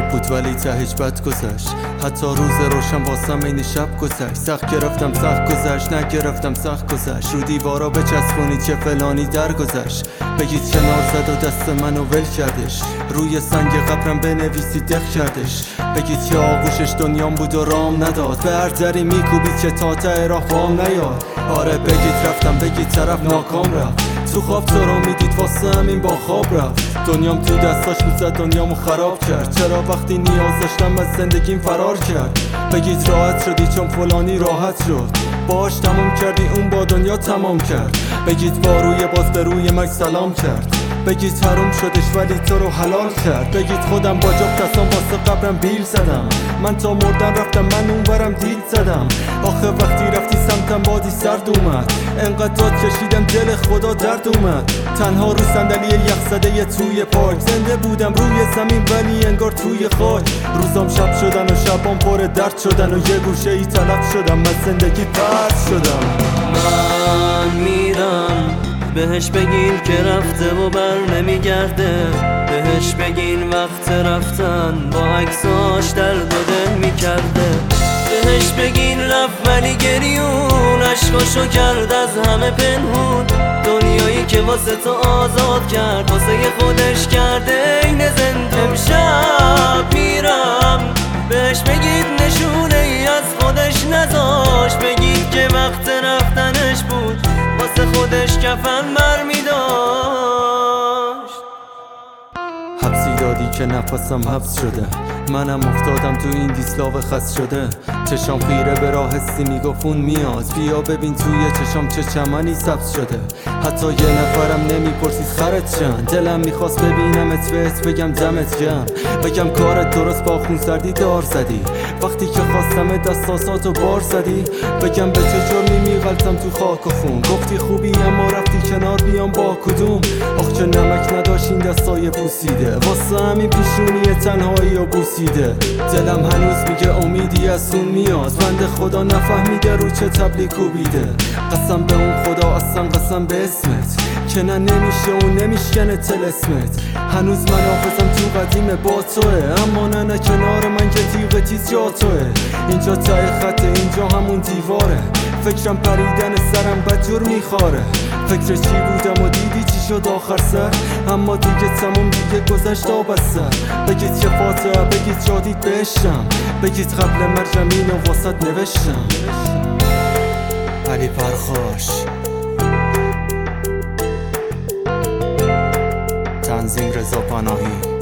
خوب بود ولی تهش بد گذشت. حتی روز روشن واسم این شب گذشت. سخت گرفتم سخت گذشت، نگرفتم سخت گذشت. رو دیوارا بچسبونید چه فلانی درگذشت. بگید کنار زد و دست منو ول کردش. روی سنگ قبرم بنویسید دق کردش. بگید که آغوشش دنیام بود و رام نداد. به هر دری میکوبید که تا ته راه وام نیاد. آره بگید رفتم، بگید طرف ناکام رفت. تو خواب تو رو میدید واسه همین با خواب رفت. دنیام تو دستاش میزد دنیامو خراب کرد. چرا وقتی نیاز داشتم از زندگیم فرار کرد. بگید راحت شدی چون فلانی راحت شد. باش تمام کردی اون با دنیا تمام کرد. بگید با روی باز به روی من سلام کرد. بگید حروم شدش ولی تو رو حلال کرد. بگید خودم با جفت دستام واسه قبرم بیل زدم. من تا مردن رفتم، من اونورم دیل زدم. آخه وقتی رفتی سمتم بادی سرد اومد. انقدر داد کشیدم دل خدا درد اومد. تنها رو صندلی یخزده توی پارک زنده بودم روی زمین ولی انگار توی خاک. روزام شب شدن و شبام پر درد شدن و یه گوشه ای تلف شدم. از زندگی پرد شدم. من میرم بهش بگین که رفته و بر نمیگرده. بهش بگین وقت رفتن با عکساش درد و دل میکرده. بهش بگین رفت ولی گریون عشقاشو کرد از همه پنهون. دنیایی که واسه تو آزاد کرد واسه خودش کرده این زنده. امشب میرم بهش بگید نشونه ای از خودش نذاش. بگید که وقت رفتنش بود واسه خودش کفن بر میداشت. حبسی دادی که نفسم حبس شده. منم افتادم تو این دیسلاو خست شده. چشام خیره به راه حسی میگفون میاد. بیا ببین توی چشام چه چمنی سبز شده. حتی یه نفرم نمیپرسید خرت چند. دلم میخواست ببینمت بهت بگم دمت گرم. بگم کارت درست با خون سردی دار زدی. وقتی که خواستم دستاساتو بار زدی. بگم به چه جرمی میغلطم تو خاک و خون. گفتی خوبی اما رفتی کنار بیام با کدوم. آخ چه نمک نداشت این دستای پوسیده. واسه همین پیشونی تنهایی و بوسیده. دلم هنوز میگه امیدی از اون میاد. بنده خدا نفهمیده رو چه تبلی کوبیده. قسم به اون خدا اصلا قسم به اسمت که نه نمیشه و نمیشکنه تلسمت. هنوز من حافظم تو قدیم با توه. اما نه کنار من که تیغ تیز جا توه. اینجا ته خط اینجا همون دیواره. فکرم پریدن سرم بدجور میخواره. فکر چی بودم و دیدی چی شد آخر سر. اما دیگه تموم دیگه گذشت آب از سر. بگید که فاتحه بگید شادید بهشتم. بگید قبل مرگم اینو واسط نوشتم. علی پرخاش، تنظیم رضا پناهی.